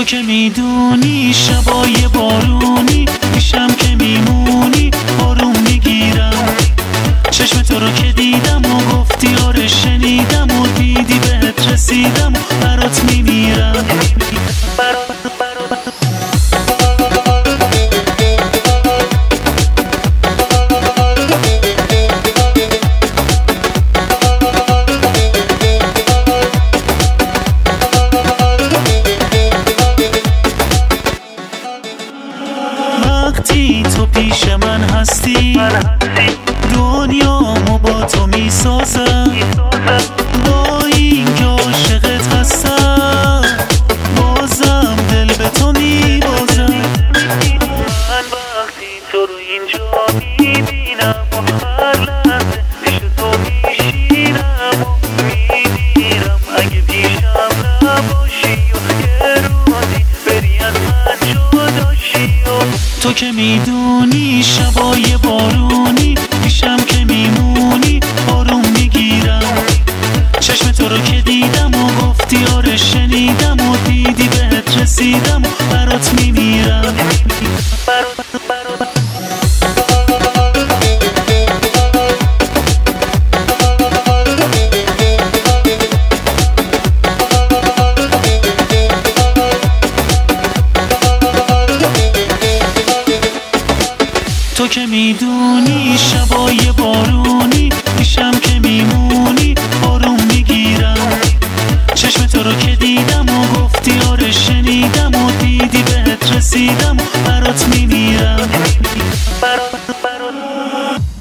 که میدونی شبای بارونی میشم که میمونی آروم میگیرم. چشم تو رو که دیدم و گفتی آره شنیدم و دیدی بهت رسیدم و برات میمیرم. وقتی تو پیش من هستی دنیامو با تو میسازم. با این که عاشقت هستم بازم دل به تو میبازم. من وقتی تو رو اینجا میبینم و هر لحظه پیش تو میشینم و میمیرم. اگه پیشم نباشی و یه روزی بری از من جدا شی. تو که میدونی شبای بارونی پیشم که میمونی آروم میگیرم. چشم تو رو که دیدم و گفتی آره شنیدم و دیدی بهت رسیدم و برات میمیرم. تو که میدونی شبای بارونی پیشم که میمونی آروم میگیرم. چشم تو رو که دیدم و گفتی آره شنیدم و دیدی بهت رسیدم و برات میمیرم.